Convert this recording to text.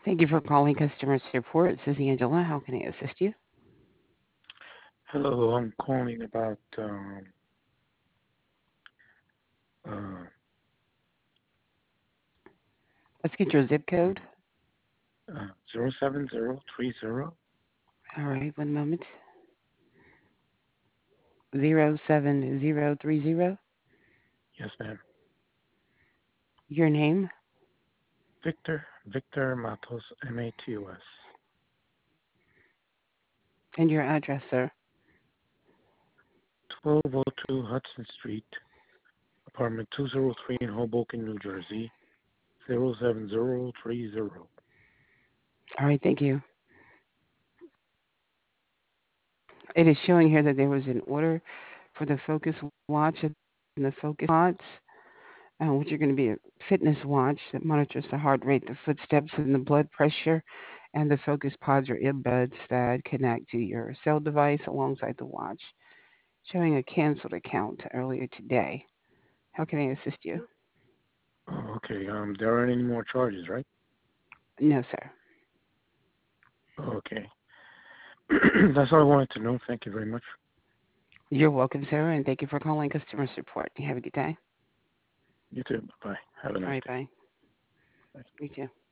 Thank you for calling customer support. This is Angela. How can I assist you? Hello, I'm calling about uh, Let's get your zip code. 07030. All right, one moment. 07030. Yes, ma'am. Your name Victor Matos, Matos. and your address, sir. 1202 Hudson Street, apartment 203 in Hoboken, New Jersey, 07030. All right, thank you. It is showing here that there was an order for the Focus Watch and the Focus Pods, which are going to be a fitness watch that monitors the heart rate, the footsteps, and the blood pressure. And the Focus Pods are earbuds that connect to your cell device alongside the watch. Showing a canceled account earlier today. How can I assist you? Oh, okay. There aren't any more charges, right? No, sir. Okay. That's all I wanted to know. Thank you very much. You're welcome, sir, and thank you for calling customer support. You have a good day. You too. Bye-bye. Have a All nice right, day. bye. Bye. You too.